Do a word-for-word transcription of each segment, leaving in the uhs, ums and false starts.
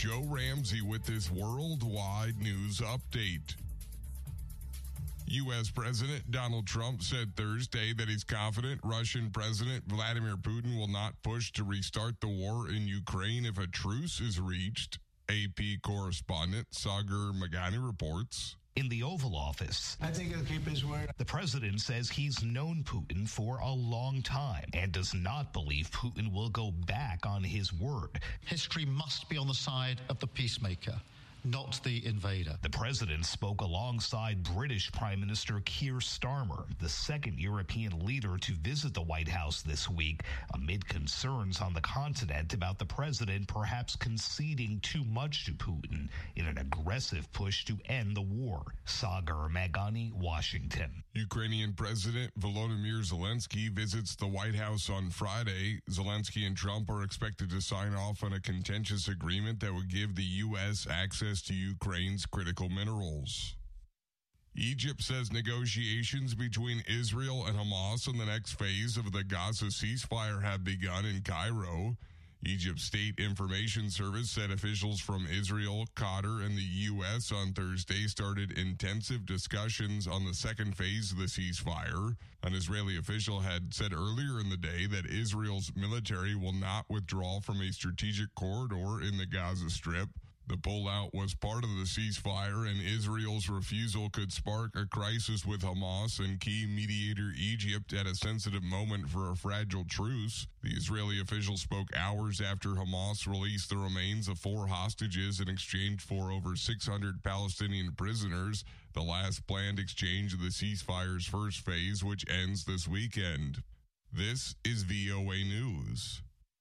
Joe Ramsey with this worldwide news update. U S. President Donald Trump said Thursday that he's confident Russian President Vladimir Putin will not push to restart the war in Ukraine if a truce is reached. A P correspondent Sagar Magani reports. In the Oval Office, I think he'll keep his word. The president says he's known Putin for a long time and does not believe Putin will go back on his word. History must be on the side of the peacemaker, not the invader. The president spoke alongside British Prime Minister Keir Starmer, the second European leader to visit the White House this week, amid concerns on the continent about the president perhaps conceding too much to Putin in an aggressive push to end the war. Sagar Magani, Washington. Ukrainian President Volodymyr Zelensky visits the White House on Friday. Zelensky and Trump are expected to sign off on a contentious agreement that would give the U S access to Ukraine's critical minerals. Egypt says negotiations between Israel and Hamas on the next phase of the Gaza ceasefire have begun in Cairo. Egypt's State Information Service said officials from Israel, Qatar, and the U S on Thursday started intensive discussions on the second phase of the ceasefire. An Israeli official had said earlier in the day that Israel's military will not withdraw from a strategic corridor in the Gaza Strip. The pullout was part of the ceasefire, and Israel's refusal could spark a crisis with Hamas and key mediator Egypt at a sensitive moment for a fragile truce. The Israeli official spoke hours after Hamas released the remains of four hostages in exchange for over six hundred Palestinian prisoners, the last planned exchange of the ceasefire's first phase, which ends this weekend. This is V O A News.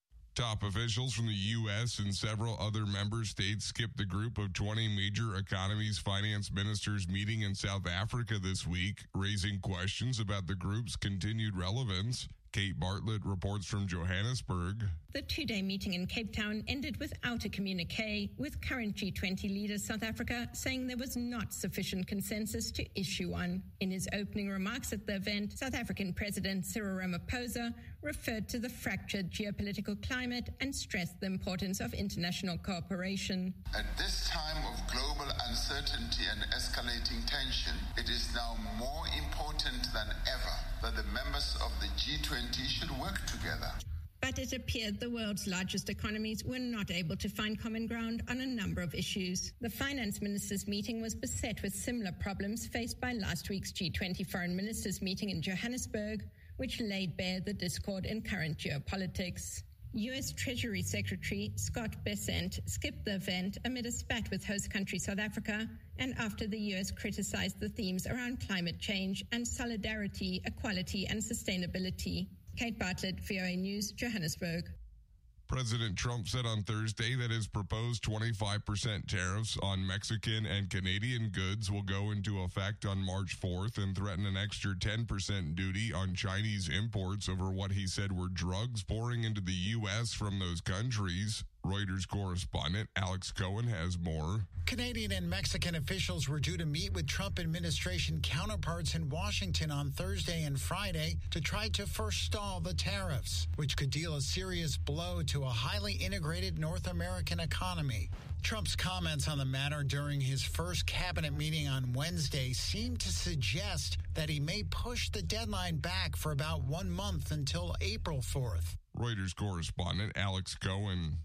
Top officials from the U S and several other member states skipped the group of twenty major economies finance ministers meeting in South Africa this week, raising questions about the group's continued relevance. Kate Bartlett reports from Johannesburg. The two-day meeting in Cape Town ended without a communique, with current G twenty leader South Africa saying there was not sufficient consensus to issue one. In his opening remarks at the event, South African President Cyril Ramaphosa referred to the fractured geopolitical climate and stressed the importance of international cooperation. At this time of global uncertainty and escalating tension, it is now more important than ever that the members of the G twenty should work together. But it appeared the world's largest economies were not able to find common ground on a number of issues. The finance ministers' meeting was beset with similar problems faced by last week's G twenty foreign ministers' meeting in Johannesburg, which laid bare the discord in current geopolitics. U S Treasury Secretary Scott Bessent skipped the event amid a spat with host country South Africa and after the U S criticized the themes around climate change and solidarity, equality, and sustainability. Kate Bartlett, V O A News, Johannesburg. President Trump said on Thursday that his proposed twenty-five percent tariffs on Mexican and Canadian goods will go into effect on March fourth and threaten an extra ten percent duty on Chinese imports over what he said were drugs pouring into the U S from those countries. Reuters correspondent Alex Cohen has more. Canadian and Mexican officials were due to meet with Trump administration counterparts in Washington on Thursday and Friday to try to forestall the tariffs, which could deal a serious blow to a highly integrated North American economy. Trump's comments on the matter during his first cabinet meeting on Wednesday seemed to suggest that he may push the deadline back for about one month until April fourth. Reuters correspondent Alex Cohen.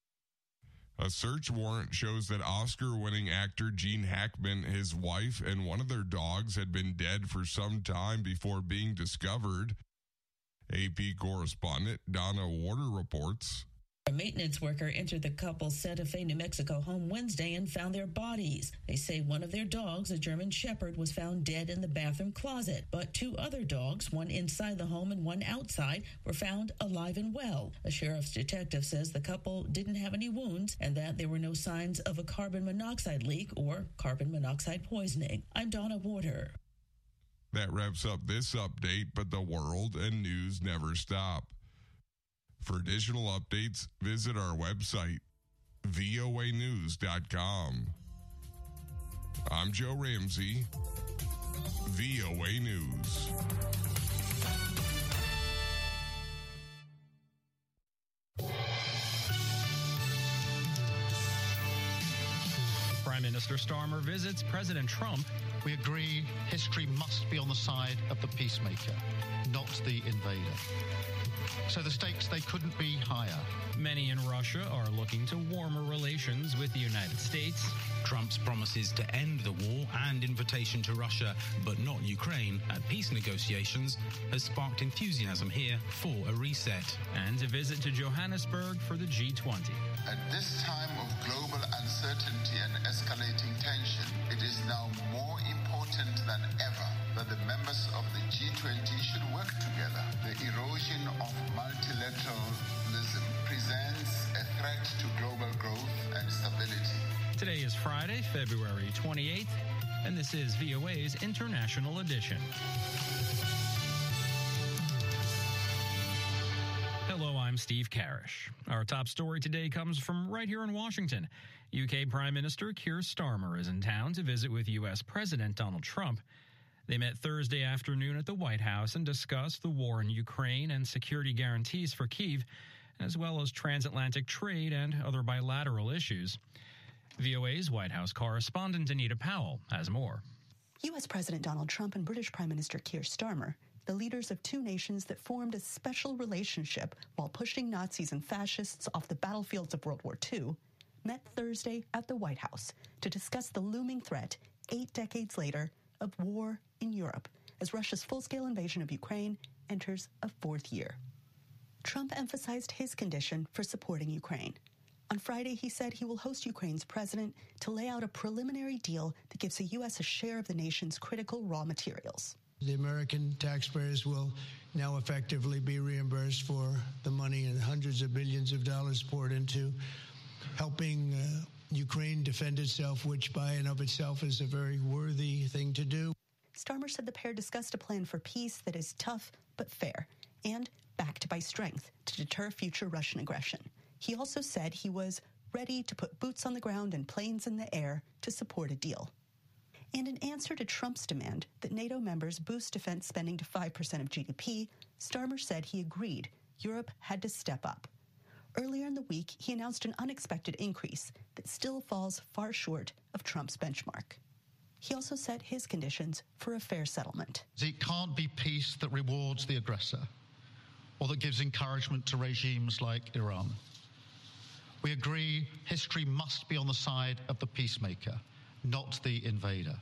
A search warrant shows that Oscar-winning actor Gene Hackman, his wife, and one of their dogs had been dead for some time before being discovered. A P correspondent Donna Warder reports. A maintenance worker entered the couple's Santa Fe, New Mexico home Wednesday and found their bodies. They say one of their dogs, a German Shepherd, was found dead in the bathroom closet, but two other dogs, one inside the home and one outside, were found alive and well. A sheriff's detective says the couple didn't have any wounds and that there were no signs of a carbon monoxide leak or carbon monoxide poisoning. I'm Donna Warder. That wraps up this update, but the world and news never stop. For additional updates, visit our website, V O A news dot com. I'm Joe Ramsey, V O A News. Prime Minister Starmer visits President Trump. We agree history must be on the side of the peacemaker, not the invader. So the stakes, they couldn't be higher. Many in Russia are looking to warmer relations with the United States. Trump's promises to end the war and invitation to Russia, but not Ukraine, at peace negotiations has sparked enthusiasm here for a reset. And a visit to Johannesburg for the G twenty. At this time of global uncertainty and escalating tension, it is now more important than ever that the members of the G twenty should work together. The erosion of multilateralism presents a threat to global growth and stability. Today is Friday, February twenty-eighth, and this is V O A's International Edition. Hello, I'm Steve Karish. Our top story today comes from right here in Washington. U K Prime Minister Keir Starmer is in town to visit with U S President Donald Trump. They met Thursday afternoon at the White House and discussed the war in Ukraine and security guarantees for Kyiv, as well as transatlantic trade and other bilateral issues. V O A's White House correspondent Anita Powell has more. U S President Donald Trump and British Prime Minister Keir Starmer, the leaders of two nations that formed a special relationship while pushing Nazis and fascists off the battlefields of World War Two, met Thursday at the White House to discuss the looming threat, eight decades later, of war in Europe as Russia's full-scale invasion of Ukraine enters a fourth year. Trump emphasized his condition for supporting Ukraine. On Friday, he said he will host Ukraine's president to lay out a preliminary deal that gives the U S a share of the nation's critical raw materials. The American taxpayers will now effectively be reimbursed for the money and hundreds of billions of dollars poured into helping uh, Ukraine defend itself, which by and of itself is a very worthy thing to do. Starmer said the pair discussed a plan for peace that is tough but fair and backed by strength to deter future Russian aggression. He also said he was ready to put boots on the ground and planes in the air to support a deal. And in answer to Trump's demand that NATO members boost defense spending to five percent of G D P, Starmer said he agreed Europe had to step up. Earlier in the week, he announced an unexpected increase that still falls far short of Trump's benchmark. He also set his conditions for a fair settlement. It can't be peace that rewards the aggressor or that gives encouragement to regimes like Iran. We agree history must be on the side of the peacemaker, not the invader.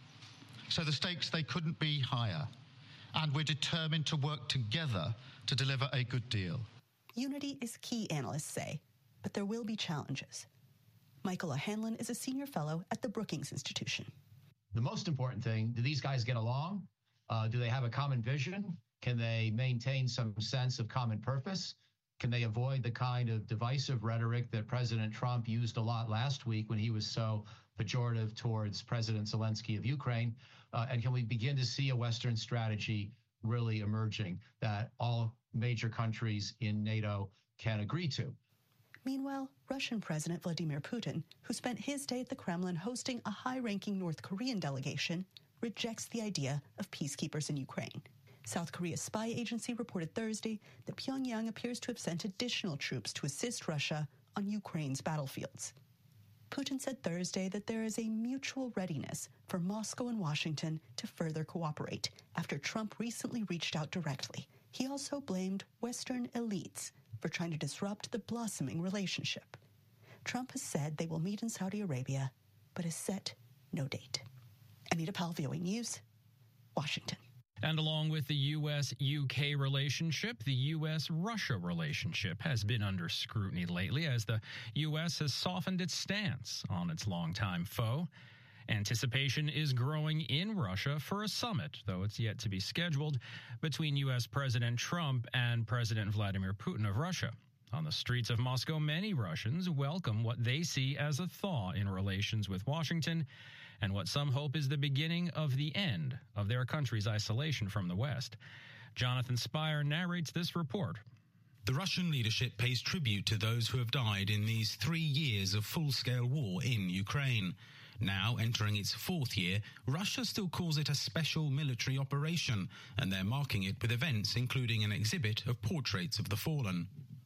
So the stakes, they couldn't be higher. And we're determined to work together to deliver a good deal. Unity is key, analysts say, but there will be challenges. Michael O'Hanlon is a senior fellow at the Brookings Institution. The most important thing, do these guys get along? Uh, do they have a common vision? Can they maintain some sense of common purpose? Can they avoid the kind of divisive rhetoric that President Trump used a lot last week when he was so pejorative towards President Zelensky of Ukraine? Uh, and can we begin to see a Western strategy really emerging that all major countries in NATO can agree to? Meanwhile, Russian President Vladimir Putin, who spent his day at the Kremlin hosting a high-ranking North Korean delegation, rejects the idea of peacekeepers in Ukraine. South Korea's spy agency reported Thursday that Pyongyang appears to have sent additional troops to assist Russia on Ukraine's battlefields. Putin said Thursday that there is a mutual readiness for Moscow and Washington to further cooperate after Trump recently reached out directly. He also blamed Western elites for trying to disrupt the blossoming relationship. Trump has said they will meet in Saudi Arabia, but has set no date. Anita Powell, V O A News, Washington. And along with the U S U K relationship, the U S Russia relationship has been under scrutiny lately as the U S has softened its stance on its longtime foe. Anticipation is growing in Russia for a summit, though it's yet to be scheduled, between U S President Trump and President Vladimir Putin of Russia. On the streets of Moscow, many Russians welcome what they see as a thaw in relations with Washington and what some hope is the beginning of the end of their country's isolation from the West. Jonathan Spire narrates this report. The Russian leadership pays tribute to those who have died in these three years of full-scale war in Ukraine. Now entering its fourth year, Russia still calls it a special military operation, and they're marking it with events including an exhibit of portraits of the fallen.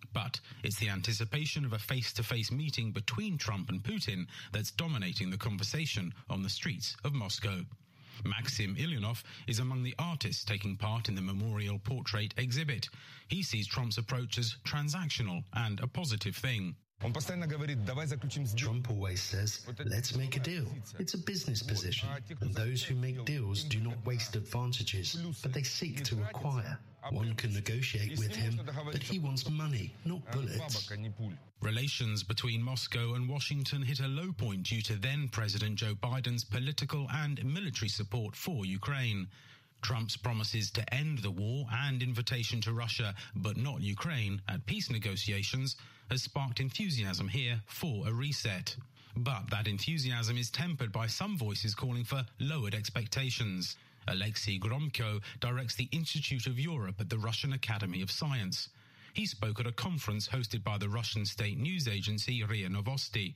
But it's the anticipation of a face-to-face meeting between Trump and Putin that's dominating the conversation on the streets of Moscow. Maxim Ilyanov is among the artists taking part in the memorial portrait exhibit. He sees Trump's approach as transactional and a positive thing. Trump always says, let's make a deal. It's a business position, and those who make deals do not waste advantages, but they seek to acquire. One can negotiate with him, but he wants money, not bullets. Relations between Moscow and Washington hit a low point due to then-President Joe Biden's political and military support for Ukraine. Trump's promises to end the war and invitation to Russia, but not Ukraine, at peace negotiations has sparked enthusiasm here for a reset. But that enthusiasm is tempered by some voices calling for lowered expectations. Alexei Gromko directs the Institute of Europe at the Russian Academy of Science. He spoke at a conference hosted by the Russian state news agency R I A Novosti.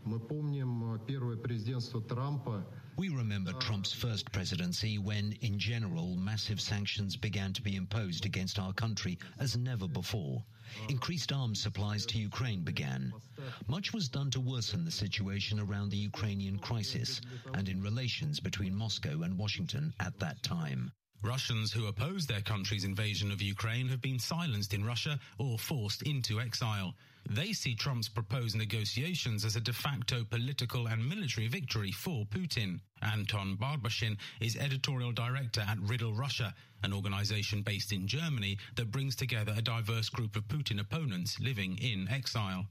We remember Trump's first presidency when, in general, massive sanctions began to be imposed against our country as never before. Increased arms supplies to Ukraine began. Much was done to worsen the situation around the Ukrainian crisis and in relations between Moscow and Washington at that time. Russians who oppose their country's invasion of Ukraine have been silenced in Russia or forced into exile. They see Trump's proposed negotiations as a de facto political and military victory for Putin. Anton Barbashin is editorial director at Riddle Russia, an organization based in Germany that brings together a diverse group of Putin opponents living in exile.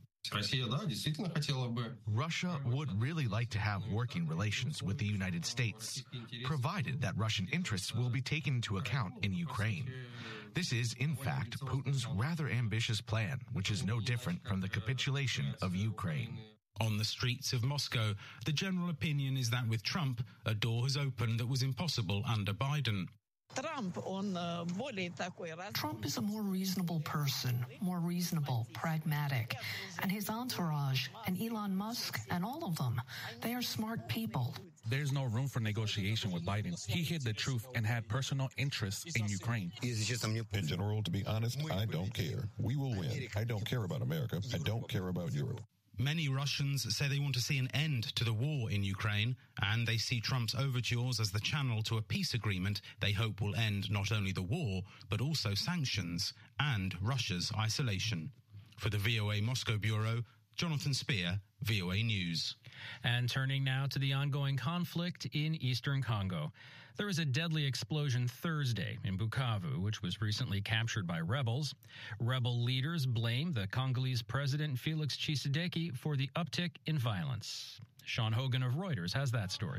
Russia would really like to have working relations with the United States, provided that Russian interests will be taken into account in Ukraine. This is, in fact, Putin's rather ambitious plan, which is no different from the capitulation of Ukraine. On the streets of Moscow, the general opinion is that with Trump, a door has opened that was impossible under Biden. Trump is a more reasonable person, more reasonable, pragmatic. And his entourage, and Elon Musk, and all of them, they are smart people. There's no room for negotiation with Biden. He hid the truth and had personal interests in Ukraine. In general, to be honest, I don't care. We will win. I don't care about America. I don't care about Europe. Many Russians say they want to see an end to the war in Ukraine, and they see Trump's overtures as the channel to a peace agreement they hope will end not only the war, but also sanctions and Russia's isolation. For the V O A Moscow Bureau, Jonathan Spear, V O A News. And turning now to the ongoing conflict in eastern Congo. There was a deadly explosion Thursday in Bukavu, which was recently captured by rebels. Rebel leaders blame the Congolese president Felix Tshisekedi for the uptick in violence. Sean Hogan of Reuters has that story.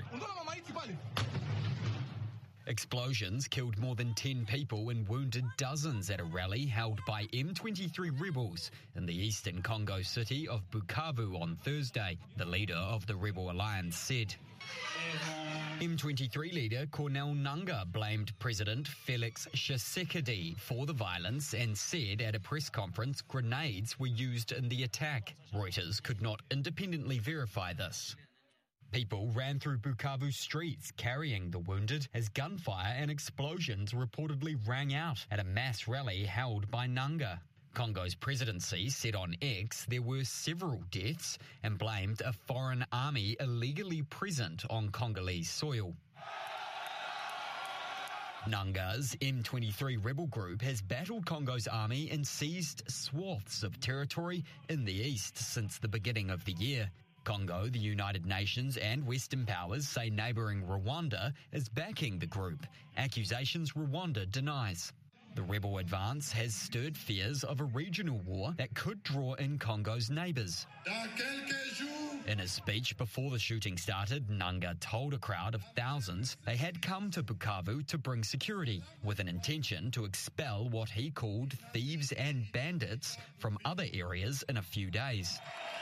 Explosions killed more than ten people and wounded dozens at a rally held by M twenty-three rebels in the eastern Congo city of Bukavu on Thursday, the leader of the rebel alliance said. M twenty-three leader Corneille Nangaa blamed President Felix Tshisekedi for the violence and said at a press conference grenades were used in the attack. Reuters could not independently verify this. People ran through Bukavu streets carrying the wounded as gunfire and explosions reportedly rang out at a mass rally held by Nangaa. Congo's presidency said on X there were several deaths and blamed a foreign army illegally present on Congolese soil. Nangaa's M twenty-three rebel group has battled Congo's army and seized swaths of territory in the east since the beginning of the year. Congo, the United Nations and Western powers say neighbouring Rwanda is backing the group, accusations Rwanda denies. The rebel advance has stirred fears of a regional war that could draw in Congo's neighbours. In a speech before the shooting started, Nangaa told a crowd of thousands they had come to Bukavu to bring security, with an intention to expel what he called thieves and bandits from other areas in a few days.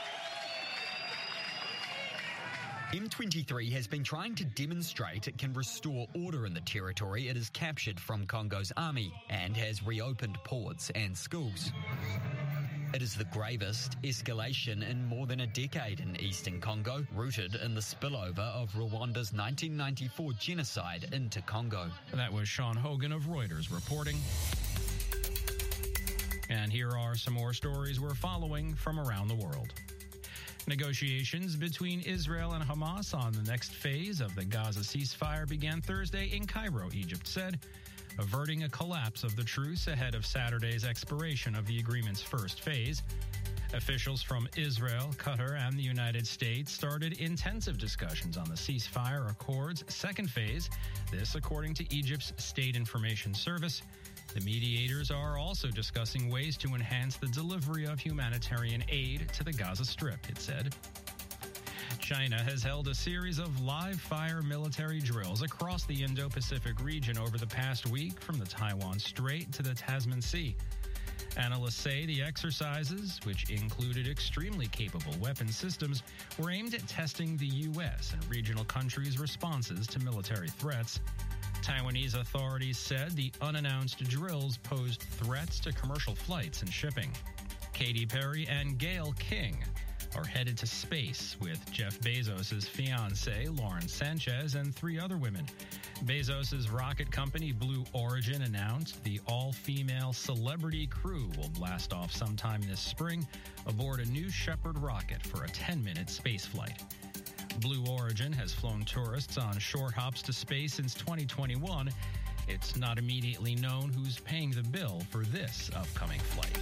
M twenty-three has been trying to demonstrate it can restore order in the territory it has captured from Congo's army and has reopened ports and schools. It is the gravest escalation in more than a decade in eastern Congo, rooted in the spillover of Rwanda's nineteen ninety-four genocide into Congo. That was Sean Hogan of Reuters reporting. And here are some more stories we're following from around the world. Negotiations between Israel and Hamas on the next phase of the Gaza ceasefire began Thursday in Cairo, Egypt said, averting a collapse of the truce ahead of Saturday's expiration of the agreement's first phase. Officials from Israel, Qatar, and the United States started intensive discussions on the ceasefire accord's second phase, this according to Egypt's State Information Service. The mediators are also discussing ways to enhance the delivery of humanitarian aid to the Gaza Strip, it said. China has held a series of live-fire military drills across the Indo-Pacific region over the past week, from the Taiwan Strait to the Tasman Sea. Analysts say the exercises, which included extremely capable weapon systems, were aimed at testing the U S and regional countries' responses to military threats. Taiwanese authorities said the unannounced drills posed threats to commercial flights and shipping. Katy Perry and Gayle King are headed to space with Jeff Bezos' fiancée, Lauren Sanchez, and three other women. Bezos' rocket company, Blue Origin, announced the all-female celebrity crew will blast off sometime this spring aboard a New Shepard rocket for a ten-minute space flight. Blue Origin has flown tourists on short hops to space since twenty twenty-one. It's not immediately known who's paying the bill for this upcoming flight.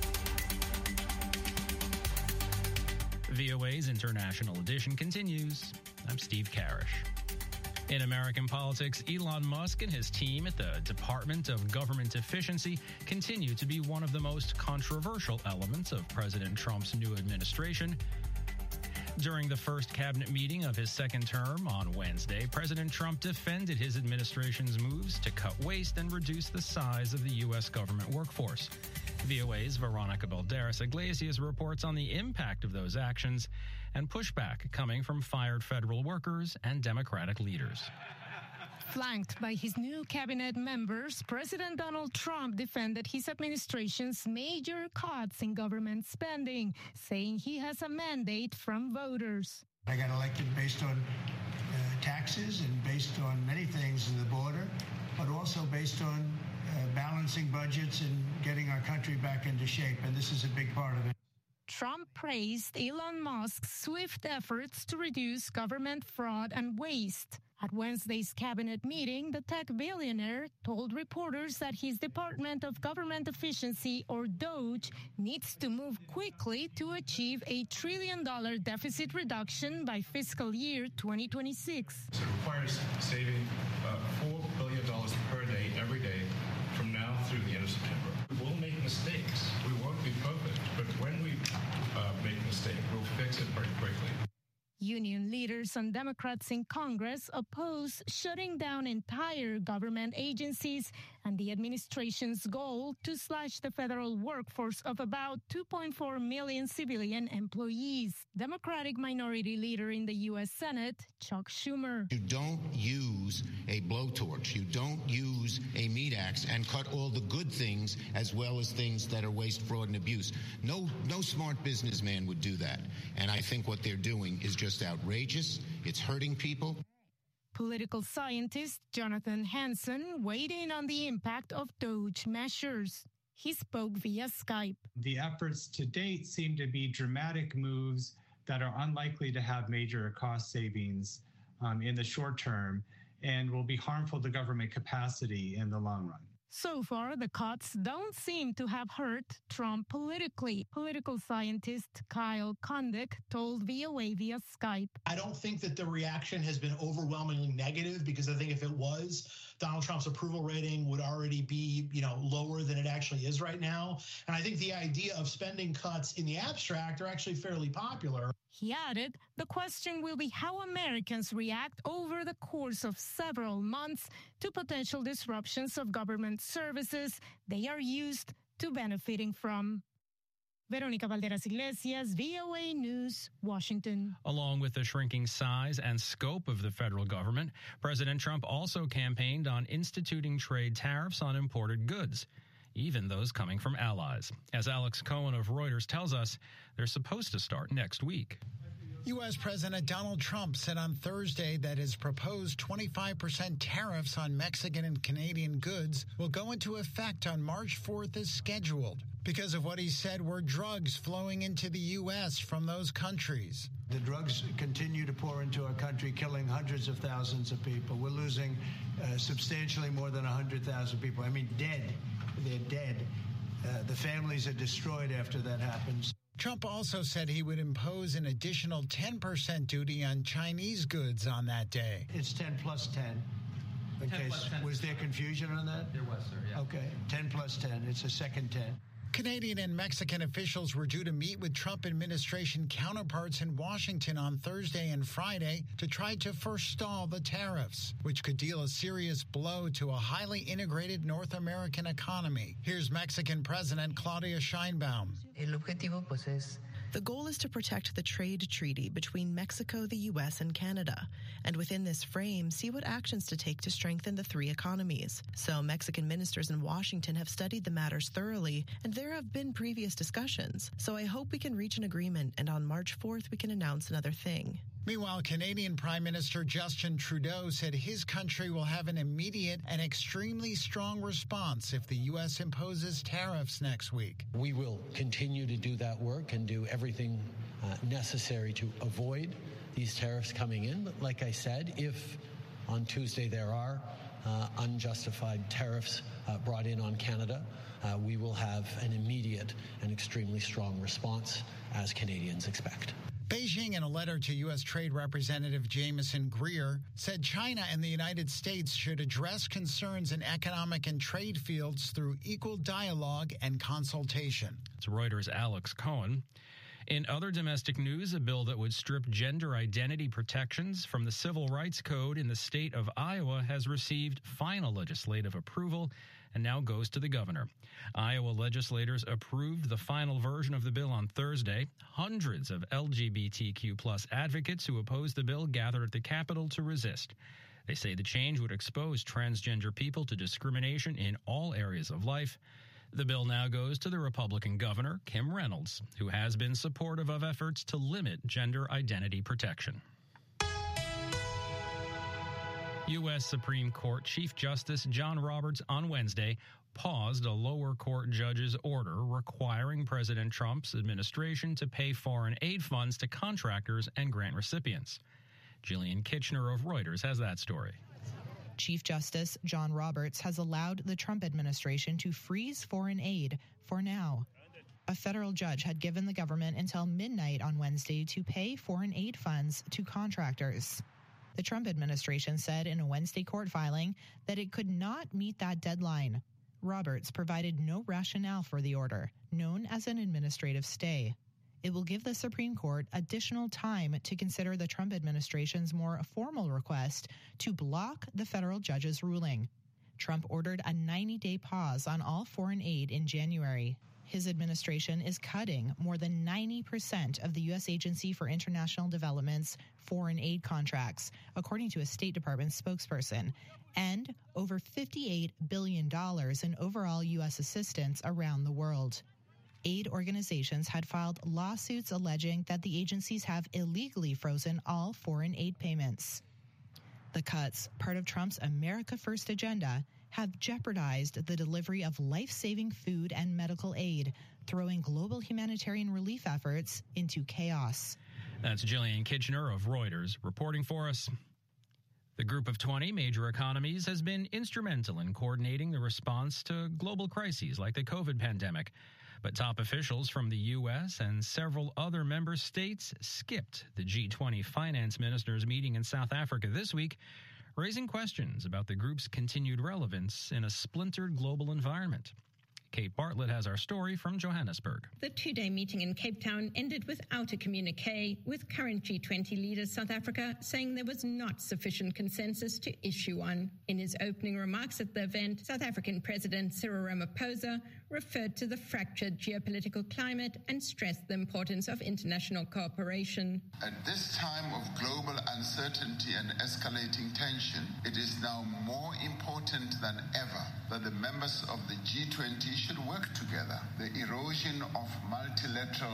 V O A's International Edition continues. I'm Steve Karish. In American politics, Elon Musk and his team at the Department of Government Efficiency continue to be one of the most controversial elements of President Trump's new administration. During the first cabinet meeting of his second term on Wednesday, President Trump defended his administration's moves to cut waste and reduce the size of the U S government workforce. V O A's Veronica Balderas Iglesias reports on the impact of those actions and pushback coming from fired federal workers and Democratic leaders. Flanked by his new cabinet members, President Donald Trump defended his administration's major cuts in government spending, saying he has a mandate from voters. I got elected based on uh, taxes and based on many things in the border, but also based on uh, balancing budgets and getting our country back into shape, and this is a big part of it. Trump praised Elon Musk's swift efforts to reduce government fraud and waste. At Wednesday's cabinet meeting, the tech billionaire told reporters that his Department of Government Efficiency, or DOGE, needs to move quickly to achieve a trillion dollar deficit reduction by fiscal year twenty twenty-six. It requires saving uh, four billion dollars per day, every day, from now through the end of September. We'll make mistakes. We won't be perfect, but when we uh, make a mistake, we'll fix it very quickly. Union leaders and Democrats in Congress oppose shutting down entire government agencies and the administration's goal to slash the federal workforce of about two point four million civilian employees. Democratic Minority Leader in the U S Senate, Chuck Schumer. You don't use a blowtorch. You don't use a meat axe and cut all the good things as well as things that are waste, fraud, and abuse. No, no smart businessman would do that. And I think what they're doing is just outrageous. It's hurting people. Political scientist Jonathan Hanson weighed in on the impact of DOGE measures. He spoke via Skype. The efforts to date seem to be dramatic moves that are unlikely to have major cost savings um, in the short term and will be harmful to government capacity in the long run. So far, the cuts don't seem to have hurt Trump politically. Political scientist Kyle Kondik told V O A via Skype. I don't think that the reaction has been overwhelmingly negative, because I think if it was, Donald Trump's approval rating would already be, you know, lower than it actually is right now. And I think the idea of spending cuts in the abstract are actually fairly popular. He added, the question will be how Americans react over the course of several months to potential disruptions of government services they are used to benefiting from. Veronica Valderas Iglesias, V O A News, Washington. Along with the shrinking size and scope of the federal government, President Trump also campaigned on instituting trade tariffs on imported goods, even those coming from allies. As Alex Cohen of Reuters tells us, they're supposed to start next week. U S. President Donald Trump said on Thursday that his proposed twenty-five percent tariffs on Mexican and Canadian goods will go into effect on March fourth as scheduled because of what he said were drugs flowing into the U S from those countries. The drugs continue to pour into our country, killing hundreds of thousands of people. We're losing uh, substantially more than one hundred thousand people. I mean, dead. They're dead. Uh, the families are destroyed after that happens. Trump also said he would impose an additional ten percent duty on Chinese goods on that day. It's ten plus ten. In ten case, plus ten. Was there confusion on that? There was, sir, yeah. Okay, ten plus ten. It's a second ten. Canadian and Mexican officials were due to meet with Trump administration counterparts in Washington on Thursday and Friday to try to forestall the tariffs, which could deal a serious blow to a highly integrated North American economy. Here's Mexican President Claudia Sheinbaum. El objetivo, pues, es The goal is to protect the trade treaty between Mexico, the U S, and Canada, and within this frame, see what actions to take to strengthen the three economies. So Mexican ministers in Washington have studied the matters thoroughly, and there have been previous discussions. So I hope we can reach an agreement, and on March fourth, we can announce another thing. Meanwhile, Canadian Prime Minister Justin Trudeau said his country will have an immediate and extremely strong response if the U S imposes tariffs next week. We will continue to do that work and do everything uh, necessary to avoid these tariffs coming in. But like I said, if on Tuesday there are uh, unjustified tariffs uh, brought in on Canada, uh, we will have an immediate and extremely strong response, as Canadians expect. Beijing, in a letter to U S. Trade Representative Jameson Greer, said China and the United States should address concerns in economic and trade fields through equal dialogue and consultation. It's Reuters' Alex Cohen. In other domestic news, a bill that would strip gender identity protections from the Civil Rights Code in the state of Iowa has received final legislative approval and now goes to the governor. Iowa legislators approved the final version of the bill on Thursday. Hundreds of L G B T Q plus advocates who opposed the bill gathered at the Capitol to resist. They say the change would expose transgender people to discrimination in all areas of life. The bill now goes to the Republican governor, Kim Reynolds, who has been supportive of efforts to limit gender identity protection. U S. Supreme Court Chief Justice John Roberts on Wednesday paused a lower court judge's order requiring President Trump's administration to pay foreign aid funds to contractors and grant recipients. Jillian Kitchener of Reuters has that story. Chief Justice John Roberts has allowed the Trump administration to freeze foreign aid for now. A federal judge had given the government until midnight on Wednesday to pay foreign aid funds to contractors. The Trump administration said in a Wednesday court filing that it could not meet that deadline. Roberts provided no rationale for the order, known as an administrative stay. It will give the Supreme Court additional time to consider the Trump administration's more formal request to block the federal judge's ruling. Trump ordered a ninety-day pause on all foreign aid in January. His administration is cutting more than ninety percent of the U S. Agency for International Development's foreign aid contracts, according to a State Department spokesperson, and over fifty-eight billion dollars in overall U S assistance around the world. Aid organizations had filed lawsuits alleging that the agencies have illegally frozen all foreign aid payments. The cuts, part of Trump's America First agenda, have jeopardized the delivery of life-saving food and medical aid, throwing global humanitarian relief efforts into chaos. That's Jillian Kitchener of Reuters reporting for us. The Group of twenty major economies has been instrumental in coordinating the response to global crises like the COVID pandemic. But top officials from the U S and several other member states skipped the G twenty finance ministers meeting in South Africa this week, raising questions about the group's continued relevance in a splintered global environment. Kate Bartlett has our story from Johannesburg. The two-day meeting in Cape Town ended without a communique, with current G twenty leader South Africa saying there was not sufficient consensus to issue one. In his opening remarks at the event, South African President Cyril Ramaphosa referred to the fractured geopolitical climate and stressed the importance of international cooperation. At this time of global uncertainty and escalating tension, it is now more important than ever that the members of the G twenty should work together. The erosion of multilateral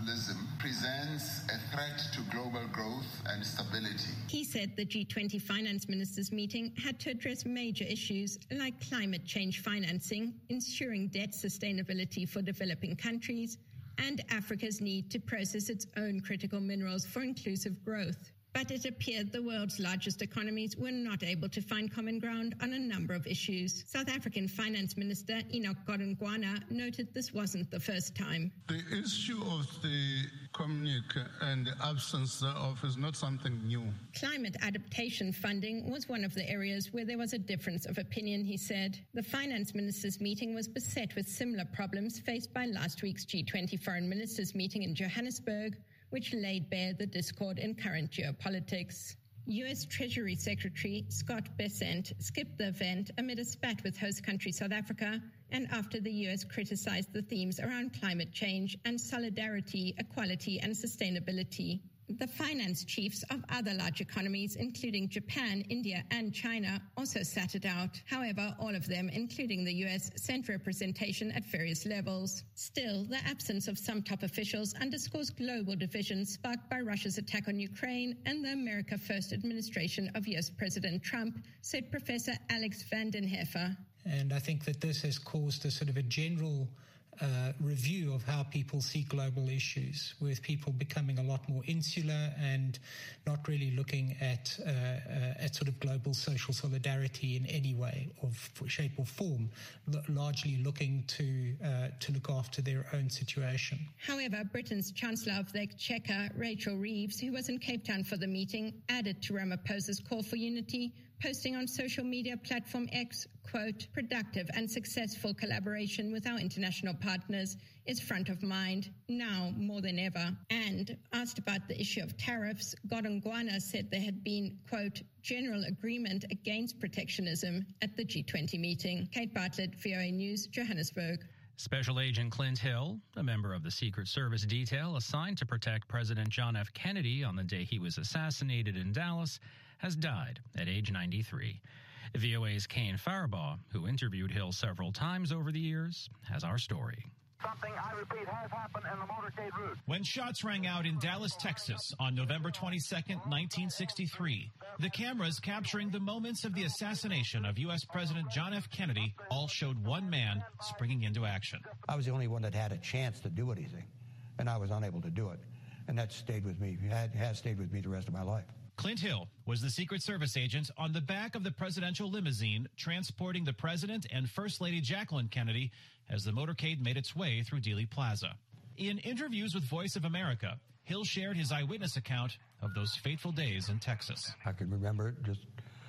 multilateralism presents a threat to global growth and stability. He said the G twenty finance ministers meeting had to address major issues like climate change financing, ensuring debt sustainability for developing countries, and Africa's need to process its own critical minerals for inclusive growth. But it appeared the world's largest economies were not able to find common ground on a number of issues. South African Finance Minister Enoch Godongwana noted this wasn't the first time. The issue of the communique and the absence thereof is not something new. Climate adaptation funding was one of the areas where there was a difference of opinion, he said. The finance ministers' meeting was beset with similar problems faced by last week's G twenty foreign ministers meeting in Johannesburg, which laid bare the discord in current geopolitics. U S Treasury Secretary Scott Bessent skipped the event amid a spat with host country South Africa and after the U S criticized the themes around climate change and solidarity, equality, and sustainability. The finance chiefs of other large economies, including Japan, India, and China, also sat it out. However, all of them, including the U S, sent representation at various levels. Still, the absence of some top officials underscores global division sparked by Russia's attack on Ukraine and the America First administration of U S President Trump, said Professor Alex van den Heefer. And I think that this has caused a sort of a general Uh, review of how people see global issues, with people becoming a lot more insular and not really looking at uh, uh, at sort of global social solidarity in any way, or f- shape or form, l- largely looking to uh, to look after their own situation. However, Britain's Chancellor of the Exchequer, Rachel Reeves, who was in Cape Town for the meeting, added to Ramaphosa's call for unity, posting on social media platform X, quote, productive and successful collaboration with our international partners is front of mind now more than ever. And asked about the issue of tariffs, Godongwana said there had been, quote, general agreement against protectionism at the G twenty meeting. Kate Bartlett, V O A News, Johannesburg. Special Agent Clint Hill, a member of the Secret Service detail assigned to protect President John F. Kennedy on the day he was assassinated in Dallas, has died at age ninety-three. V O A's Kane Faribaugh, who interviewed Hill several times over the years, has our story. Something, I repeat, has happened in the motorcade route. When shots rang out in Dallas, Texas on November twenty-second, nineteen sixty-three, the cameras capturing the moments of the assassination of U S President John F. Kennedy all showed one man springing into action. I was the only one that had a chance to do anything, and I was unable to do it. And that stayed with me, had, has stayed with me the rest of my life. Clint Hill was the Secret Service agent on the back of the presidential limousine transporting the President and First Lady Jacqueline Kennedy as the motorcade made its way through Dealey Plaza. In interviews with Voice of America, Hill shared his eyewitness account of those fateful days in Texas. I can remember it just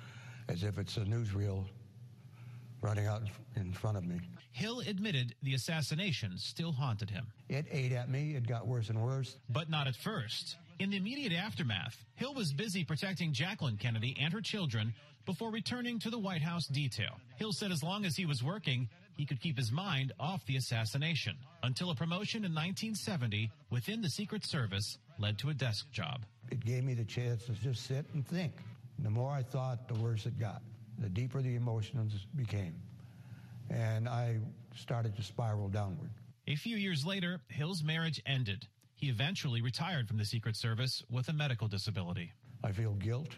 as if it's a newsreel running out in front of me. Hill admitted the assassination still haunted him. It ate at me. It got worse and worse. But not at first. In the immediate aftermath, Hill was busy protecting Jacqueline Kennedy and her children before returning to the White House detail. Hill said as long as he was working, he could keep his mind off the assassination until a promotion in nineteen seventy within the Secret Service led to a desk job. It gave me the chance to just sit and think. The more I thought, the worse it got. The deeper the emotions became. And I started to spiral downward. A few years later, Hill's marriage ended. He eventually retired from the Secret Service with a medical disability. I feel guilt.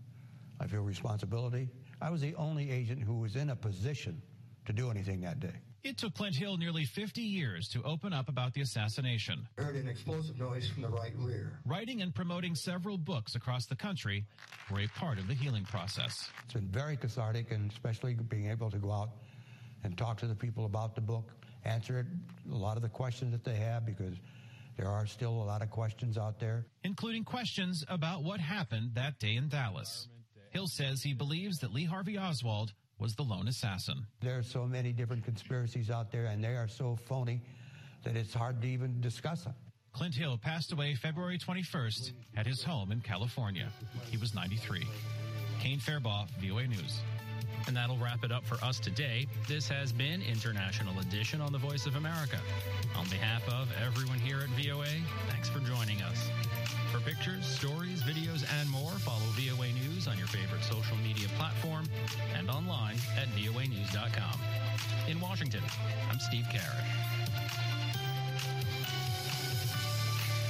I feel responsibility. I was the only agent who was in a position to do anything that day. It took Clint Hill nearly fifty years to open up about the assassination. I heard an explosive noise from the right rear. Writing and promoting several books across the country were a part of the healing process. It's been very cathartic, and especially being able to go out and talk to the people about the book, answer a lot of the questions that they have, because there are still a lot of questions out there. Including questions about what happened that day in Dallas. Hill says he believes that Lee Harvey Oswald was the lone assassin. There are so many different conspiracies out there, and they are so phony that it's hard to even discuss them. Clint Hill passed away February twenty-first at his home in California. He was ninety-three. Kane Faribaugh, V O A News. And that'll wrap it up for us today. This has been International Edition on the Voice of America. On behalf of everyone here at V O A, thanks for joining us. For pictures, stories, videos, and more, follow V O A News on your favorite social media platform and online at V O A news dot com. In Washington, I'm Steve Karish.